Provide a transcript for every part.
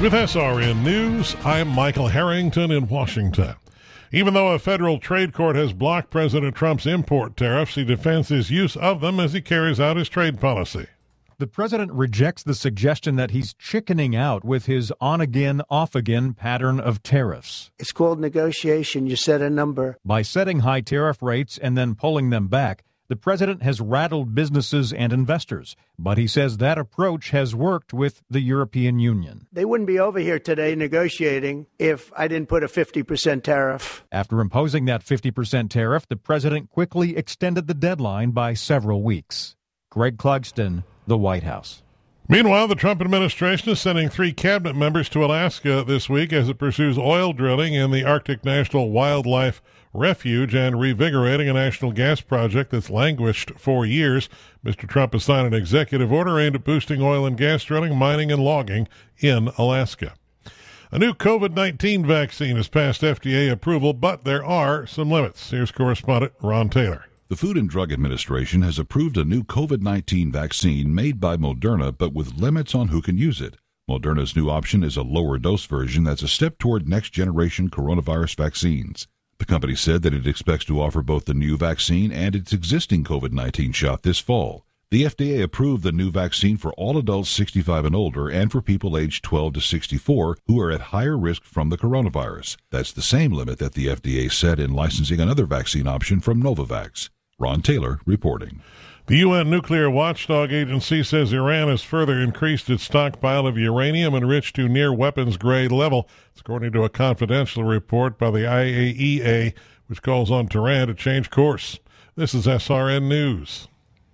With SRN News, I'm Michael Harrington in Washington. Even though a federal trade court has blocked President Trump's import tariffs, he defends his use of them as he carries out his trade policy. The president rejects the suggestion that he's chickening out with his on-again, off-again pattern of tariffs. It's called negotiation. You set a number. By setting high tariff rates and then pulling them back, the president has rattled businesses and investors, but he says that approach has worked with the European Union. They wouldn't be over here today negotiating if I didn't put a 50% tariff. After imposing that 50% tariff, the president quickly extended the deadline by several weeks. Greg Clugston, the White House. Meanwhile, the Trump administration is sending 3 cabinet members to Alaska this week as it pursues oil drilling in the Arctic National Wildlife Refuge and revigorating a national gas project that's languished for years. Mr. Trump has signed an executive order aimed at boosting oil and gas drilling, mining, and logging in Alaska. A new COVID-19 vaccine has passed FDA approval, but there are some limits. Here's correspondent Ron Taylor. The Food and Drug Administration has approved a new COVID-19 vaccine made by Moderna, but with limits on who can use it. Moderna's new option is a lower dose version that's a step toward next-generation coronavirus vaccines. The company said that it expects to offer both the new vaccine and its existing COVID-19 shot this fall. The FDA approved the new vaccine for all adults 65 and older and for people aged 12 to 64 who are at higher risk from the coronavirus. That's the same limit that the FDA set in licensing another vaccine option from Novavax. Ron Taylor reporting. The UN Nuclear Watchdog Agency says Iran has further increased its stockpile of uranium enriched to near weapons-grade level. It's according to a confidential report by the IAEA, which calls on Tehran to change course. This is SRN News.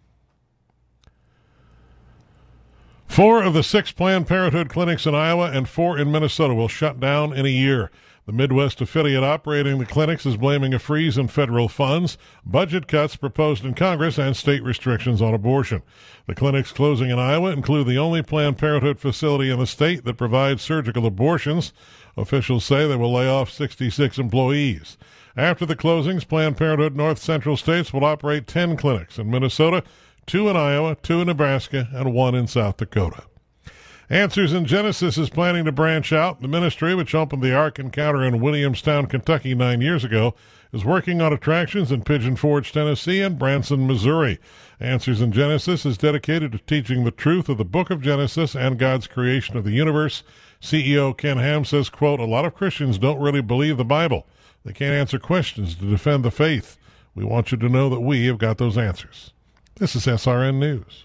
4 of the 6 Planned Parenthood clinics in Iowa and 4 in Minnesota will shut down in a year. The Midwest affiliate operating the clinics is blaming a freeze in federal funds, budget cuts proposed in Congress, and state restrictions on abortion. The clinics closing in Iowa include the only Planned Parenthood facility in the state that provides surgical abortions. Officials say they will lay off 66 employees. After the closings, Planned Parenthood North Central states will operate 10 clinics in Minnesota, 2 in Iowa, 2 in Nebraska, and 1 in South Dakota. Answers in Genesis is planning to branch out. The ministry, which opened the Ark Encounter in Williamstown, Kentucky 9 years ago, is working on attractions in Pigeon Forge, Tennessee, and Branson, Missouri. Answers in Genesis is dedicated to teaching the truth of the book of Genesis and God's creation of the universe. CEO Ken Ham says, quote, "A lot of Christians don't really believe the Bible. They can't answer questions to defend the faith. We want you to know that we have got those answers." This is SRN News.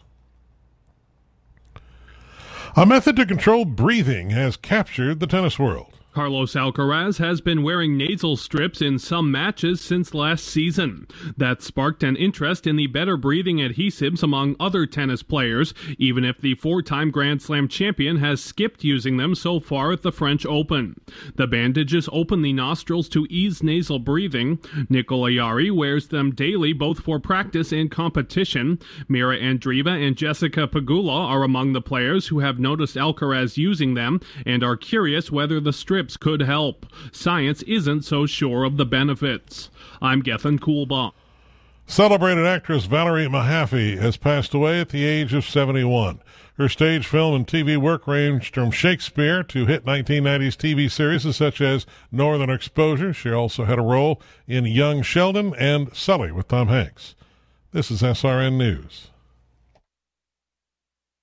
A method to control breathing has captured the tennis world. Carlos Alcaraz has been wearing nasal strips in some matches since last season. That sparked an interest in the better breathing adhesives among other tennis players, even if the 4-time Grand Slam champion has skipped using them so far at the French Open. The bandages open the nostrils to ease nasal breathing. Nicola Yari wears them daily both for practice and competition. Mira Andreeva and Jessica Pegula are among the players who have noticed Alcaraz using them and are curious whether the strips could help. Science isn't so sure of the benefits. I'm Gethin Coolbaugh. Celebrated actress Valerie Mahaffey has passed away at the age of 71. Her stage, film, and TV work ranged from Shakespeare to hit 1990s TV series such as Northern Exposure. She also had a role in Young Sheldon and Sully with Tom Hanks. This is SRN News.